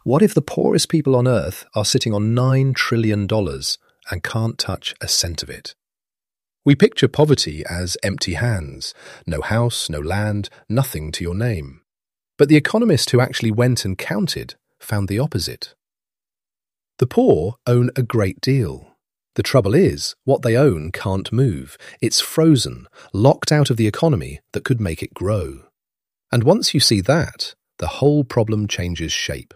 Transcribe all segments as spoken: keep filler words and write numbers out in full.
What if the poorest people on Earth are sitting on nine trillion dollars and can't touch a cent of it? We picture poverty as empty hands, no house, no land, nothing to your name. But the economist who actually went and counted found the opposite. The poor own a great deal. The trouble is, what they own can't move. It's frozen, locked out of the economy that could make it grow. And once you see that, the whole problem changes shape.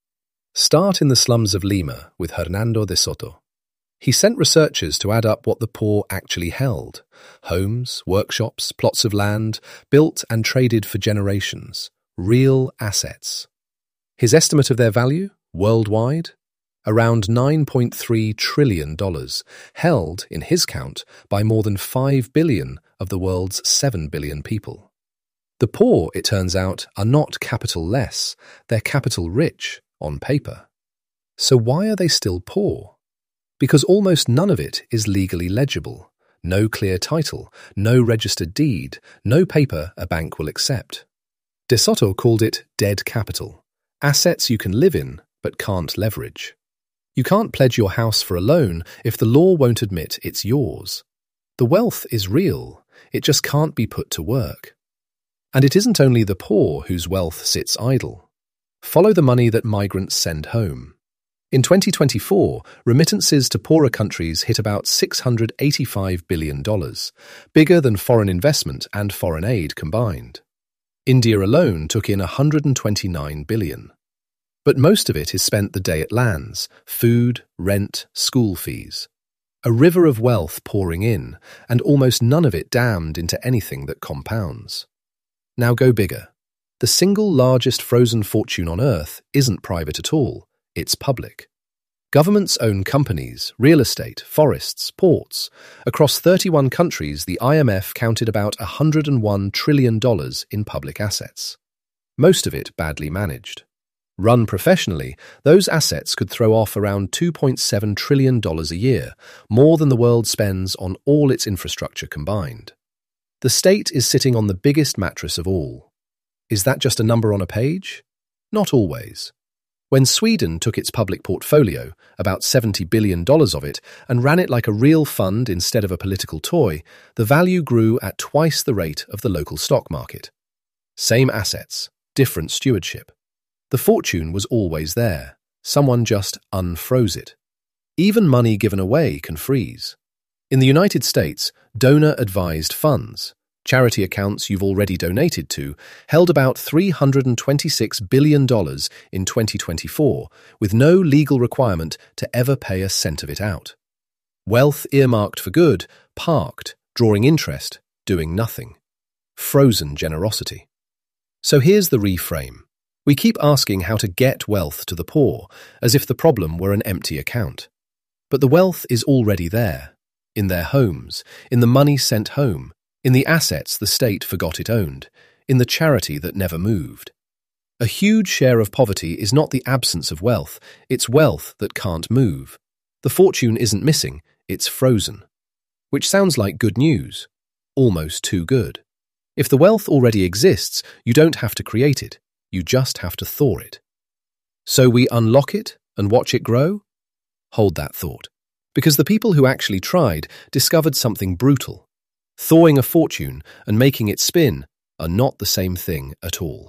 Start in the slums of Lima with Hernando de Soto. He sent researchers to add up what the poor actually held: homes, workshops, plots of land, built and traded for generations, real assets. His estimate of their value, worldwide? Around nine point three trillion dollars, held, in his count, by more than five billion of the world's seven billion people. The poor, it turns out, are not capital-less, they're capital-rich, on paper. So why are they still poor? Because almost none of it is legally legible. No clear title, no registered deed, no paper a bank will accept. De Soto called it dead capital, assets you can live in but can't leverage. You can't pledge your house for a loan if the law won't admit it's yours. The wealth is real, it just can't be put to work. And it isn't only the poor whose wealth sits idle. Follow the money that migrants send home. In twenty twenty-four, remittances to poorer countries hit about six hundred eighty-five billion dollars, bigger than foreign investment and foreign aid combined. India alone took in one hundred twenty-nine billion dollars. But most of it is spent the day it lands: food, rent, school fees. A river of wealth pouring in, and almost none of it dammed into anything that compounds. Now go bigger. The single largest frozen fortune on Earth isn't private at all, it's public. Governments own companies, real estate, forests, ports. Across thirty-one countries, the I M F counted about one hundred one trillion dollars in public assets. Most of it badly managed. Run professionally, those assets could throw off around two point seven trillion dollars a year, more than the world spends on all its infrastructure combined. The state is sitting on the biggest mattress of all. Is that just a number on a page? Not always. When Sweden took its public portfolio, about seventy billion dollars of it, and ran it like a real fund instead of a political toy, the value grew at twice the rate of the local stock market. Same assets, different stewardship. The fortune was always there. Someone just unfroze it. Even money given away can freeze. In the United States, donor-advised funds, charity accounts you've already donated to, held about three hundred twenty-six billion dollars in twenty twenty-four, with no legal requirement to ever pay a cent of it out. Wealth earmarked for good, parked, drawing interest, doing nothing. Frozen generosity. So here's the reframe. We keep asking how to get wealth to the poor, as if the problem were an empty account. But the wealth is already there, in their homes, in the money sent home, in the assets the state forgot it owned, in the charity that never moved. A huge share of poverty is not the absence of wealth, it's wealth that can't move. The fortune isn't missing, it's frozen. Which sounds like good news, almost too good. If the wealth already exists, you don't have to create it. You just have to thaw it. So we unlock it and watch it grow? Hold that thought. Because the people who actually tried discovered something brutal. Thawing a fortune and making it spin are not the same thing at all.